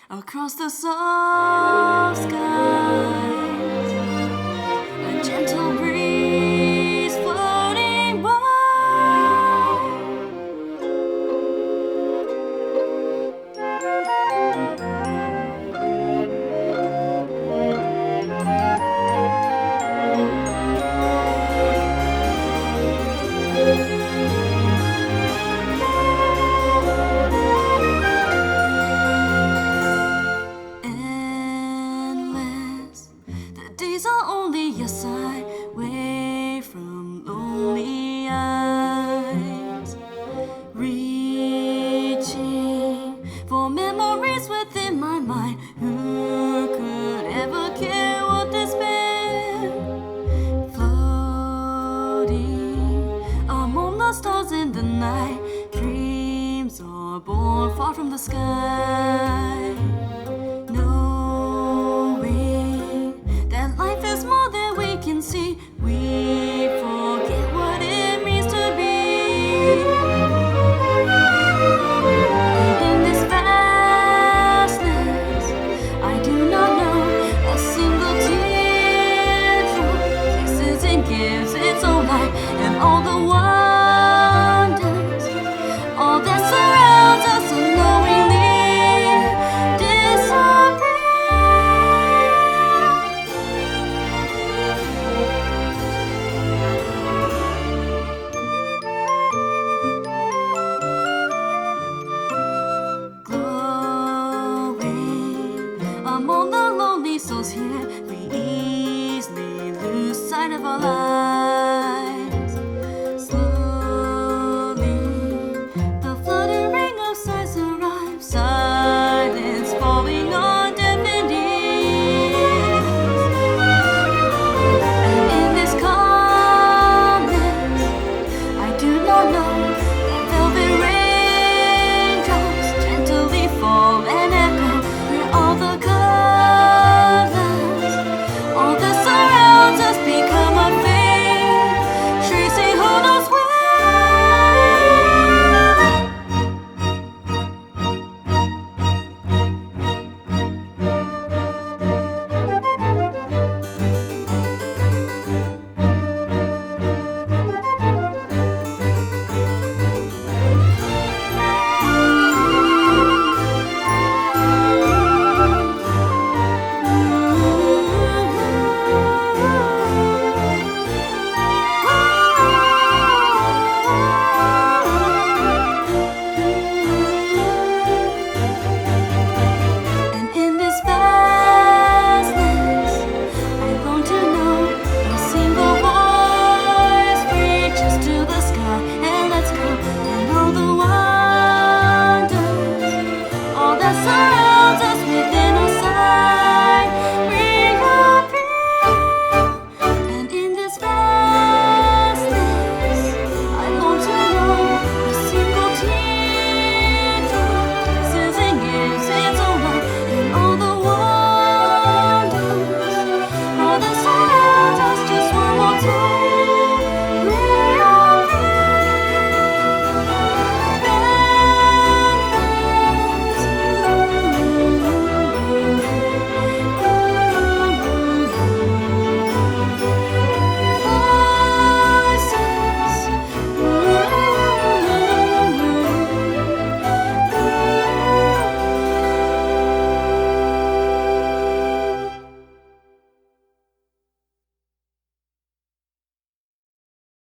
Across the soft skies, a gentle breeze floating by. Days are only a sigh away from lonely eyes, reaching for memories within my mind. Who could ever care what despair? Floating among the stars in the night, dreams are born far from the sky. Life is more than we can see. We forget what it means to be. In this vastness, I do not know a single teardrop kisses and gives its own light, and all the wonders, all that surrounds us unknowingly disappear. Among the lonely souls here, we easily lose sight of our lives. Slowly, the fluttering of sighs arrives, silence falling on deafened ears. And in this calmness, I do not know that velvet raindrops gently fall and echo through all the all that surrounds us become a fate, tracing who knows the wonders, all that surrounds